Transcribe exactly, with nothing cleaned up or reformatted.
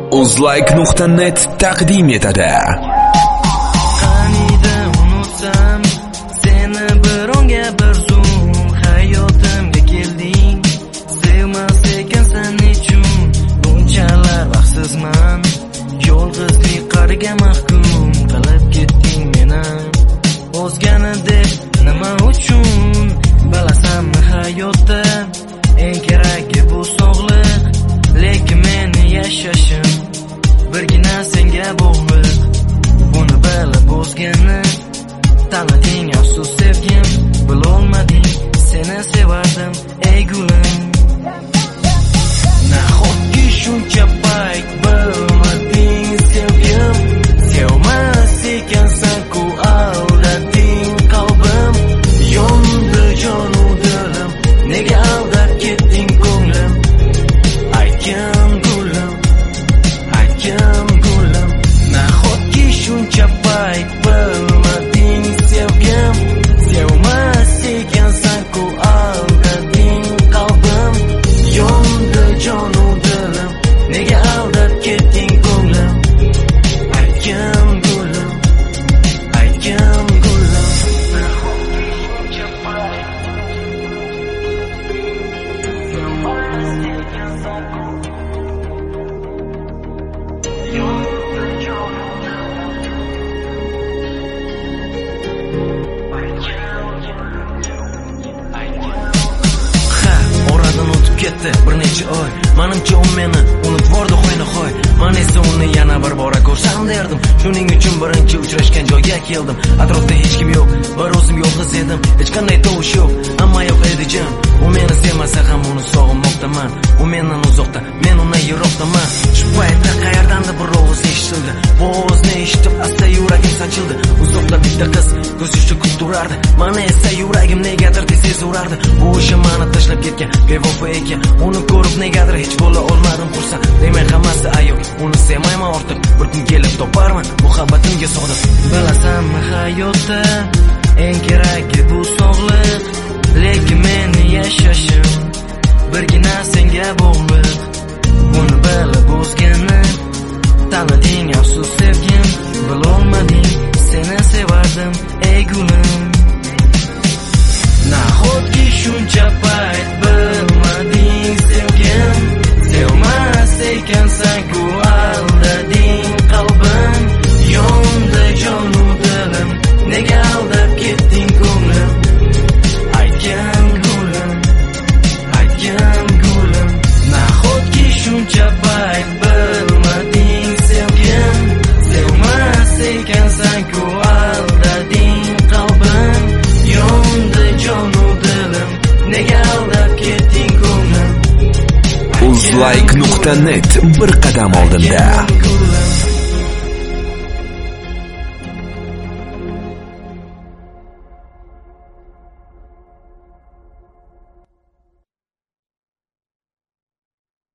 Uzlike nuqta net taqdim etadi. Qanida unutsam seni bironga bir zum hayotimga kelding. Sevmas ekansan nechun bunchalar baxtsizman. Yolg'izlik qariga mahkum qilib ketding meni. O'zgani deb nima uchun bilasanmi hayotda eng keragi bu sog'liq, lekin meni yashashim birgina senga bog'liq. Buni bilib o'zgani tanlading, afsus sevgim, bilolmading, seni sevardim ey gulim. Nahotki shuncha payt bilmading sevgim, sevmas ekansan-ku aldading qalbim. Yondi jonu dilim, nega aldab ketding ko'nglim? Aytgin gulim, aytgin gulim. Nahotki shuncha payt bilmading sevgim, sevmas ekansan-ku aldading qalbim. Yondi jonu dilim, nega aldab ketding ko'nglim? Aytgin gulim, aytgin gulim. Nahotki shuncha payt sevmas ekansan-ku yondi jonu Ha, oradan o'tib ketdi bir necha oy. Menimcha u meni unutvordi hoynahoy. Men esa uni yana bir bora ko'rsam derdim. Shuning uchun birinchi uchrashgan joyga keldim. Atrofda hech kim yo'q, bir o'zim yolg'iz edim. Hech qanday tovush yo'q, hamma yo'q edi jim. U meni sevmasa ham uni sog'inmoqdaman. U mendan uzoqda, men undan yiroqdaman. Shu paytda qayerdandir bir ovoz eshitildi. Bu ovozni eshitib asta yuragim sanchildi. Uzoqda bitta qiz ko'z yoshi kutib turardi. Meni esa yuragim negadir tez urardi. Bu o'sha meni tashlab ketgan bevafo ekan. Uni ko'rib negadir hech bo'la olmadim xursand. Demak hammasi ayol, uni sevmayman ortiq. Bir kun kelib toparman muhabbatimga sodiq. Bilasanmi hayotda eng keragi bu sog'liq, lekin meni yashashim birgina senga bog'liq. Buni bilib o'zgani tanlading, afsus sevgim, bilolmading, seni sevardim ey gulim. Nahotki shuncha payt bilmading sevgim, sevmas ekansan-ku aldading qalbim. Yondi jonu dilim, nega aldab ketding ko'nglim? Aytgin gulim, aytgin gulim. Nahotki shuncha payt bilmading sevgim, sevmas ekansan-ku aldading qalbim. Yondi jonu dilim, nega aldab ketding ko'nglim? Uzlike nuqta net bir qadam oldinda.